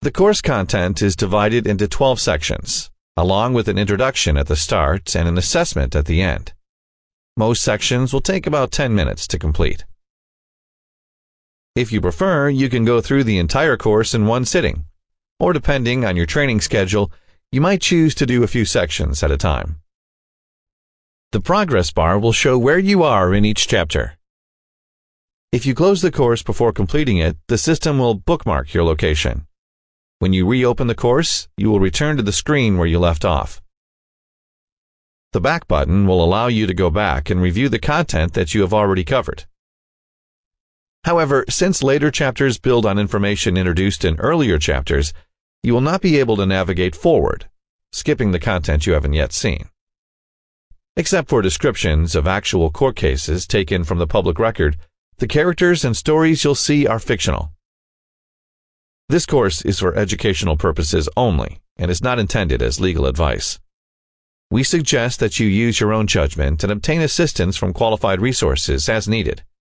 The course content is divided into 12 sections, along with an introduction at the start and an assessment at the end. Most sections will take about 10 minutes to complete. If you prefer, you can go through the entire course in one sitting, or depending on your training schedule, you might choose to do a few sections at a time. The progress bar will show where you are in each chapter. If you close the course before completing it, the system will bookmark your location. When you reopen the course, you will return to the screen where you left off. The back button will allow you to go back and review the content that you have already covered. However, since later chapters build on information introduced in earlier chapters, you will not be able to navigate forward, skipping the content you haven't yet seen. Except for descriptions of actual court cases taken from the public record, the characters and stories you'll see are fictional. This course is for educational purposes only and is not intended as legal advice. We suggest that you use your own judgment and obtain assistance from qualified resources as needed.